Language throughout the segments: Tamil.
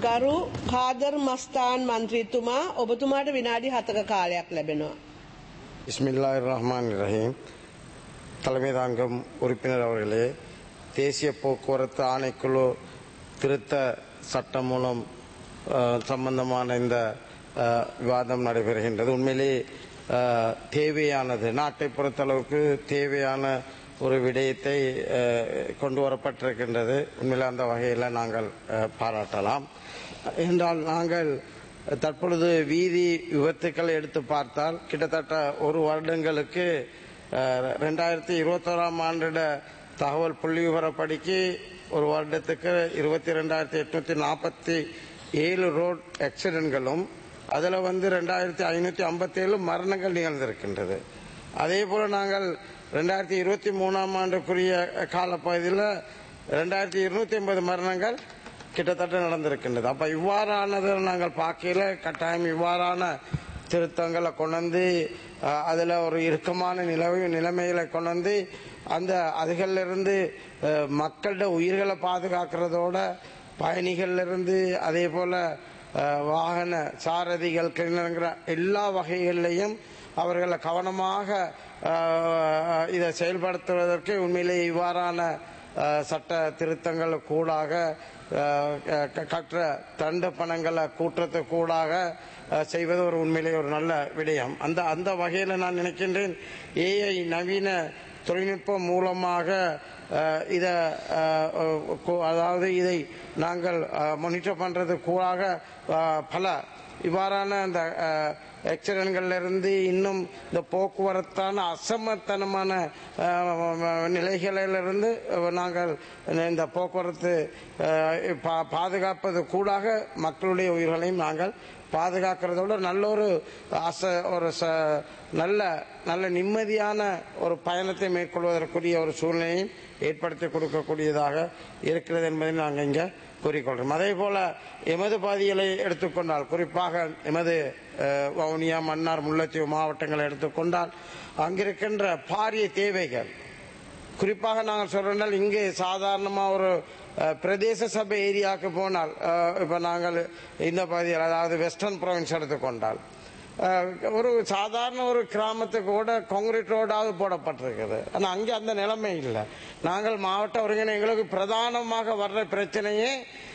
ගරු කාදර් මස්තාන් මන්ත්‍රීතුමා ඔබතුමාට විනාඩි 7ක කාලයක් ලැබෙනවා. பிஸ்மில்லாஹிர் ரஹ்மானிர் ரஹீம். தலைமை தாங்கும் உறுப்பினர் அவர்களே, தேசிய போக்குவரத்து ஆணைக்குழு திருத்த சட்டம் மூலம் சம்பந்தமான இந்த விவாதம் நடைபெறுகின்றது. உண்மையிலே தேவையானது, நாட்டை பொறுத்தளவுக்கு தேவையான ஒரு விடயத்தை கொண்டு வரப்பட்டிருக்கின்றது. உண்மையிலே அந்த வகையில் நாங்கள் பாராட்டலாம். என்றால் நாங்கள் தற்பொழுது வீதி விபத்துக்களை எடுத்து பார்த்தால் கிட்டத்தட்ட ஒரு வருடங்களுக்கு 2021ஆம் ஆண்டிட தகவல் புள்ளி விவரப்படிக்கு ஒரு வருடத்துக்கு 22,847 ரோட் ஆக்சிடென்ட்களும் அதில் 2,557 மரணங்கள் நிகழ்ந்திருக்கின்றது. அதே போல நாங்கள் 2023ஆம் ஆண்டுக்குரிய காலப்பகுதியில் 2,280 மரணங்கள் கிட்டத்தட்ட நடந்திருக்கின்றது. அப்ப இவ்வாறானதை நாங்கள் பார்க்கல, கட்டாயம் இவ்வாறான திருத்தங்களை கொண்டு அதுல ஒரு இறுக்கமான நிலைமைகளை கொண்டு அந்த அதுகளிலிருந்து மக்களோட உயிர்களை பாதுகாக்கிறதோட பயணிகளிலிருந்து அதே போல வாகன சாரதிகள் எல்லா வகைகளிலையும் அவர்களை கவனமாக இதை செயல்படுத்துவதற்கு உண்மையிலேயே இவ்வாறான சட்ட திருத்தங்கள் கூடாக கற்ற தண்ட பணங்களை கூற்றத்துக்கு கூடாக செய்வது ஒரு உண்மையிலே ஒரு நல்ல விடயம். அந்த வகையில் நான் நினைக்கின்றேன், ஏஐ நவீன தொழில்நுட்பம் மூலமாக இதை நாங்கள் மானிட்டர் பண்றது கூடாக பல இவ்வாறான அந்த ஆக்சிடென்ட்கள்ல இருந்து இன்னும் இந்த போக்குவரத்தான அசமத்தனமான நிலைகளிலிருந்து நாங்கள் இந்த போக்குவரத்து பாதுகாப்பது கூடாக மக்களுடைய உயிர்களையும் நாங்கள் பாதுகாக்கிறதோட நல்ல ஒரு நல்ல நிம்மதியான ஒரு பயணத்தை மேற்கொள்வதற்குரிய ஒரு சூழ்நிலையை ஏற்படுத்தி கொடுக்கக்கூடியதாக இருக்கிறது என்பதை நாங்கள் இங்கே கூறிக்கொள்கிறோம். அதே போல எமது பகுதிகளை எடுத்துக்கொண்டால், குறிப்பாக எமது வவுனியா, மன்னார், முல்லைத்தீவு மாவட்டங்களை எடுத்துக்கொண்டால் அங்கிருக்கின்ற பாரிய தேவைகள், குறிப்பாக நாங்கள் சொல்றோம், இங்கே சாதாரணமா ஒரு பிரதேச சபை ஏரியாவுக்கு போனால், இப்ப நாங்கள் இந்த பகுதியில் அதாவது வெஸ்டர்ன் ப்ரொவின்ஸ் எடுத்துக்கொண்டால் ஒரு சாதாரண ஒரு கிராமத்துக்கு கூட கான்கிரீட் ரோடாவது போடப்பட்டிருக்குது. ஆனால் அங்கே அந்த நிலைமை இல்லை. நாங்கள் மாவட்ட ஒருங்கிணை எங்களுக்கு பிரதானமாக வர்ற பிரச்சனையே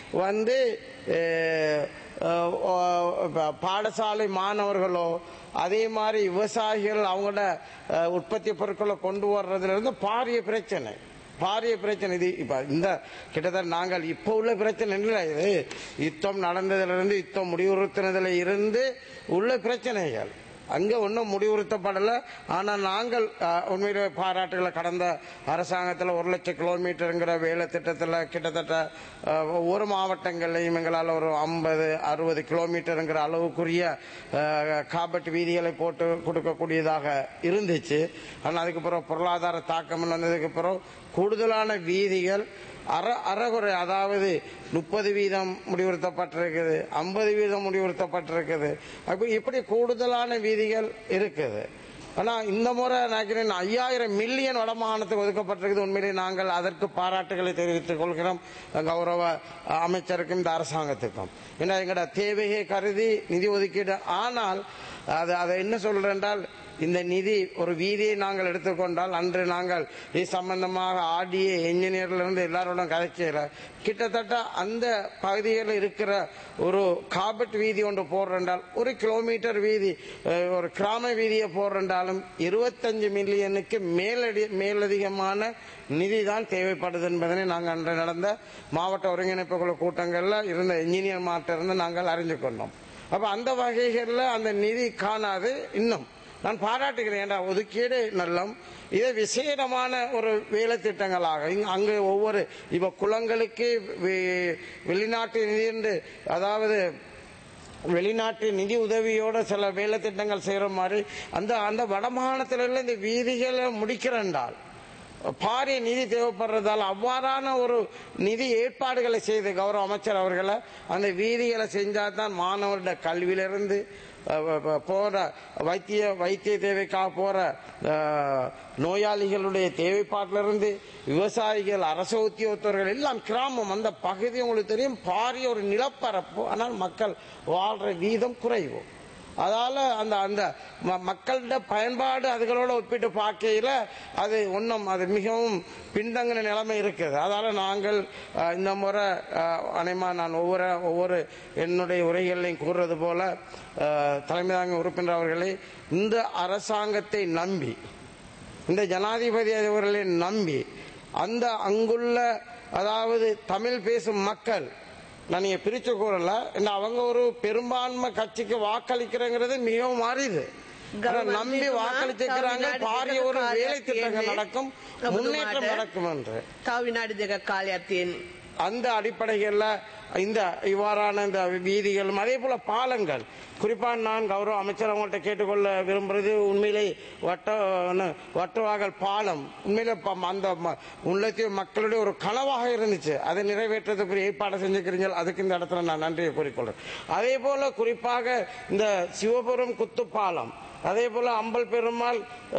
பாடசாலை மாணவர்களோ அதே மாதிரி விவசாயிகள் அவங்களோட உற்பத்தி பொருட்களை கொண்டு வர்றதுல இருந்து பாரிய பிரச்சனை. இது இப்ப இந்த கிட்டத்தட்ட நாங்கள் இப்ப உள்ள பிரச்சனை இல்லை, இது யுத்தம் நடந்ததிலிருந்து யுத்தம் முடிவுறுத்தினதுல இருந்து உள்ள பிரச்சனைகள். அங்க ஒன்றும் முடிவுறுத்தப்படல. ஆனால் நாங்கள் உண்மையிலே பாராட்டுகளை, கடந்த அரசாங்கத்தில் 1,00,000 கிலோமீட்டருங்கிற வேலை திட்டத்தில் கிட்டத்தட்ட ஒவ்வொரு மாவட்டங்கள்லையும் எங்களால் ஒரு 50-60 கிலோமீட்டருங்கிற அளவுக்குரிய காபட் வீதிகளை போட்டு கொடுக்கக்கூடியதாக இருந்துச்சு. ஆனால் அதுக்கப்புறம் பொருளாதார தாக்கம் வந்ததுக்கு அப்புறம் கூடுதலான வீதிகள் அறகுறை, அதாவது 30% முடிவுறுத்தப்பட்டிருக்குது, 50% முடிவுறுத்தப்பட்டிருக்குது. அப்ப இப்படி கூடுதலான வீதிகள் இருக்குது. ஆனா இந்த முறை நினைக்கிறேன் 5,000 மில்லியன் வடமாகாணத்துக்கு ஒதுக்கப்பட்டிருக்குது. உண்மையிலே நாங்கள் அதற்கு பாராட்டுகளை தெரிவித்துக் கொள்கிறோம் கௌரவ அமைச்சருக்கும் இந்த அரசாங்கத்துக்கும். ஏன்னா எங்களோட தேவையை கருதி நிதி ஒதுக்கீடு. ஆனால் அதை என்ன சொல்றேன் என்றால், இந்த நிதி ஒரு வீதியை நாங்கள் எடுத்துக்கொண்டால், அன்று நாங்கள் இது சம்பந்தமாக ஆர்டிஏ என்ஜினியர்ல இருந்து எல்லாரோட கதைக்கிற கிட்டத்தட்ட அந்த பகுதியில் இருக்கிற ஒரு காபட் வீதி ஒன்று போடுறால், 1 கிலோமீட்டர் வீதி, ஒரு கிராம வீதியை போடுறாலும் 25 மில்லியனுக்கு மேலதிகமான நிதி தான் தேவைப்படுது என்பதனை நாங்கள் அன்று நடந்த மாவட்ட ஒருங்கிணைப்பு குழு கூட்டங்கள்ல இருந்த என்ஜினியர் மாட்ட இருந்து நாங்கள் அறிந்து கொண்டோம். அப்ப அந்த வகைகளில் அந்த நிதி காணாது. இன்னும் நான் பாராட்டுகிறேன், ஒதுக்கீடு நல்லம். இதை விசேடமான ஒரு வேலை திட்டங்களாக அங்கு ஒவ்வொரு இப்ப குளங்களுக்கு வெளிநாட்டு நிதி என்று, அதாவது வெளிநாட்டு நிதி உதவியோட சில வேலை திட்டங்கள் செய்யற மாதிரி அந்த வடமாகாணத்தில இந்த வீதிகளை முடிக்கிறேன்டால் பாரிய நிதி தேவைப்படுறதால அவ்வாறான ஒரு நிதி ஏற்பாடுகளை செய்து கௌரவ அமைச்சர் அவர்களை அந்த வீதிகளை செஞ்சாதான் மாணவருடைய கல்வியிலிருந்து போற வைத்திய தேவைக்காக போற நோயாளிகளுடைய தேவைப்பாட்டிலிருந்து விவசாயிகள் அரசு உத்தியோகத்தர்கள் எல்லாம் கிராமம் அந்த பகுதி உங்களுக்கு தெரியும் பாரிய ஒரு நிலப்பரப்பு. ஆனால் மக்கள் வாழ்ற வீதம் குறைவு. அதால அந்த அந்த மக்களோட பயன்பாடு அதுகளோட ஒப்பிட்டு பார்க்கையில அது ஒன்றும் அது மிகவும் பின்தங்கின நிலைமை இருக்குது. அதால நாங்கள் இந்த முறை அனைமா நான் ஒவ்வொரு என்னுடைய உரைகளையும் கூறுறது போல தலைமை தாங்க உறுப்பினர் அவர்களை இந்த அரசாங்கத்தை நம்பி இந்த ஜனாதிபதி அவர்களை நம்பி அந்த அங்குள்ள அதாவது தமிழ் பேசும் மக்கள் நான் நீங்க பிரிச்சு கூறல அவங்க ஒரு பெரும்பான்மை கட்சிக்கு வாக்களிக்கிறங்கிறது மிகவும் மாறிது. நம்பி வாக்களிச்சிருக்கிறாங்க. பாரிய ஒரு வேலை திட்டங்கள் நடக்கும், முன்னேற்றம் நடக்கும் என்று அந்த அடிப்படையில் இந்த இவ்வாறான இந்த வீதிகளும் அதே போல பாலங்கள் குறிப்பாக நான் கௌரவ அமைச்சர் அவங்கள்ட்ட கேட்டுக்கொள்ள விரும்புறது உண்மையிலே வட்டவாகல் பாலம் உண்மையிலே அந்த முல்லைத்தீவு மக்களுடைய ஒரு கனவாக இருந்துச்சு. அதை நிறைவேற்றதுக்கு ஏற்பாடு செஞ்சுக்கிறீங்க. அதுக்கு இந்த இடத்துல நான் நன்றியை கூறிக்கொள்றேன். அதே போல குறிப்பாக இந்த சிவபுரம் குத்து பாலம் அதே போல அம்பல் பெருமாள்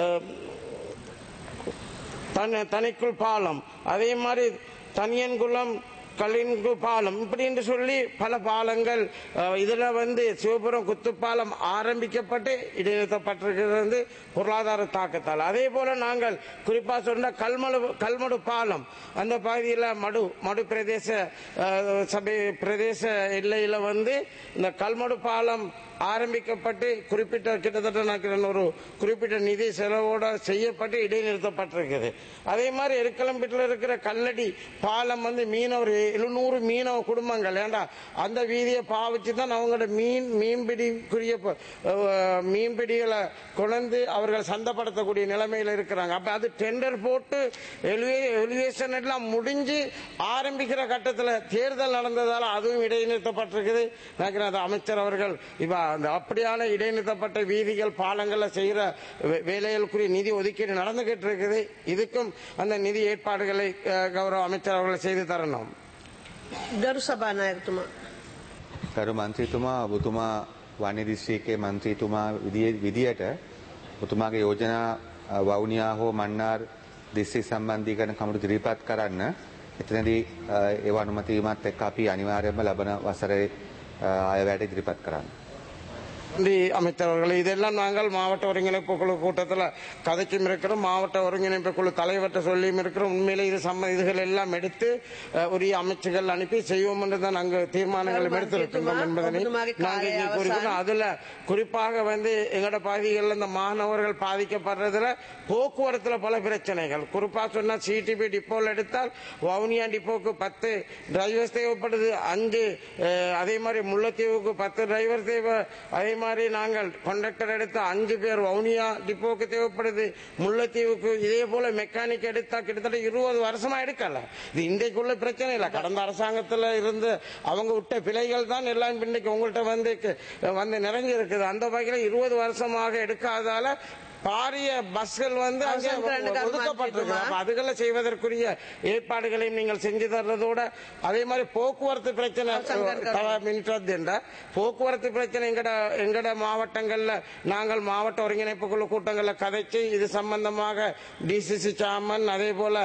தனிக்குள் பாலம் அதே மாதிரி தனியன்குளம் கலின்கு பாலம் இப்படி என்று சொல்லி பல பாலங்கள் இதுல சிவபுரம் குத்துப்பாலம் ஆரம்பிக்கப்பட்டு இடைநிறுத்தப்பட்டிருக்கிறது பொருளாதார தாக்கத்தால். அதே போல நாங்கள் குறிப்பா சொன்ன கல்மடு பாலம் அந்த பகுதியில் மடு பிரதேச சபை பிரதேச எல்லையில இந்த கல்மடு பாலம் ஆரம்பிக்கப்பட்டு குறிப்பிட்ட கிட்டத்தட்ட ஒரு குறிப்பிட்ட நிதி செலவோட செய்யப்பட்டு இடைநிறுத்தப்பட்டிருக்குது. அதே மாதிரி எருக்கலம்பீட்டில் இருக்கிற கல்லடி பாலம் மீனவர் 700 மீனவ குடும்பங்கள் ஏண்டா அந்த வீதியை பாவிச்சுதான் அவங்களோட மீன்பிடிக்குரிய மீன்பிடிகளை கொண்டு அவர்கள் சந்தைப்படுத்தக்கூடிய நிலைமையில இருக்கிறாங்க. அப்ப அது டெண்டர் போட்டு எலிவேஷன் எல்லாம் முடிஞ்சு ஆரம்பிக்கிற கட்டத்தில் தேர்தல் நடந்ததால அதுவும் இடைநிறுத்தப்பட்டிருக்குது. அமைச்சர் அவர்கள் இப்ப அந்த அப்படியான இடைநிறுத்தப்பட்ட வீதிகள் பாலங்கள்ல செய்யற வேலைகளுக்குரிய நிதி ஒதுக்கீடு நடந்துகிட்டு இருக்குது. இதுக்கும் அந்த நிதி ஏற்பாடுகளை கௌரவ அமைச்சர் அவர்கள் செய்து தரணும். ගරු සභානායකතුමා ගරු මන්ත්‍රීතුමා ඔබතුමා වන්නේ දිස්ත්‍රික්කයේ මන්ත්‍රීතුමා විදියට ඔබතුමාගේ යෝජනා වවුනියා හෝ මන්නාර් දිස්ත්‍රික් සම්බන්ධීකරණ කමිටු ඉදිරිපත් කරන්න. එතනදී ඒව අනුමැති වීමත් එක්ක අපි අනිවාර්යයෙන්ම ලබන වසරේ අයවැයට ඉදිරිපත් කරන්න. அமைச்சர் அவர்களே இதெல்லாம் நாங்கள் மாவட்ட ஒருங்கிணைப்பு குழு கூட்டத்தில் கதைக்கும் இருக்கிறோம். மாவட்ட ஒருங்கிணைப்பு குழு தலைவர்கிட்ட சொல்லியும் இருக்கிறோம். உண்மையிலே இதுகள் எல்லாம் எடுத்து உரிய அமைச்சுகள் அனுப்பி செய்வோம் என்று தான் நாங்கள் தீர்மானங்கள் எடுத்திருக்கின்றோம் என்பதனை நாங்கள் இங்கே கூறுகிறோம். அதுல குறிப்பாக எங்களோட பகுதிகளில் இந்த மாணவர்கள் பாதிக்கப்படுறதுல போக்குவரத்துல பல பிரச்சனைகள் குறிப்பாக சொன்னா சிடிபி டிப்போல் எடுத்தால் வவுனியா டிப்போக்கு 10 டிரைவர்ஸ் தேவைப்படுது. 5 அதே மாதிரி முல்லைத்தீவுக்கு 10 டிரைவர் தேவை. அதே மாதிரி நாங்கள் கண்டக்டர் எடுத்து 5 பேர் வவுனியா டிப்போக்கு தேவைப்படுது. முல்லைத்தீவுக்கு இதே போல மெக்கானிக் எடுத்தா கிட்டத்தட்ட 20 வருஷமா எடுக்கல. இது இன்றைக்குள்ள பிரச்சனை இல்ல. கடந்த அரசாங்கத்துல இருந்து அவங்க விட்ட பிழைகள் தான் எல்லாம் இன்னைக்கு உங்கள்கிட்ட நிறைஞ்சு இருக்குது. அந்த வகையில 20 வருஷமாக எடுக்காதால பாரிய பஸ்கள் ஒதுக்கப்பட்டிருக்கு. அதுகளை செய்வதற்குரிய ஏற்பாடுகளையும் நீங்கள் செஞ்சு தர்றதோட அதே மாதிரி போக்குவரத்து பிரச்சனை போக்குவரத்து பிரச்சனை எங்கட மாவட்டங்கள்ல நாங்கள் மாவட்ட ஒருங்கிணைப்பு குழு கூட்டங்கள்ல கதைச்சு இது சம்பந்தமாக டிசிசி சாமன் அதே போல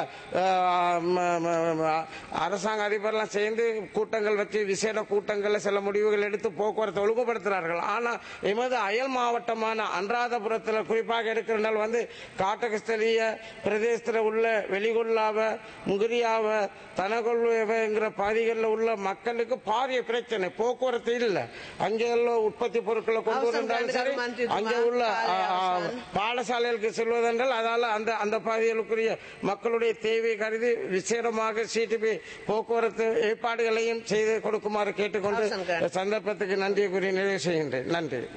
அரசாங்க அதிபர்லாம் சேர்ந்து கூட்டங்கள் வச்சு விசேட கூட்டங்கள்ல சில முடிவுகள் எடுத்து போக்குவரத்தை ஒழுங்குபடுத்துறார்கள். ஆனா எமது அயல் மாவட்டமான அனுராதபுரத்தில் குறிப்பாக எடுக்கிறால் காட்டகஸ்தலிய பிரதேசத்தில் உள்ள வெளிகொள்ளாவ முகிரியாவ தனகொள்ளுங்கிற பகுதிகளில் உள்ள மக்களுக்கு பாரிய பிரச்சனை போக்குவரத்து இல்லை. அங்கே உற்பத்தி பொருட்களை கொண்டு வந்தாலும் சரி அங்கே உள்ள பாடசாலைகளுக்கு செல்வதென்றால் அதால அந்த பகுதிகளுக்குரிய மக்களுடைய தேவை கருதி விசேடமாக சிடிபி போக்குவரத்து ஏற்பாடுகளையும் செய்து கொடுக்குமாறு கேட்டுக்கொண்டு சந்தர்ப்பத்துக்கு நன்றியை கூறி நிறைவு செய்கின்றேன். நன்றி.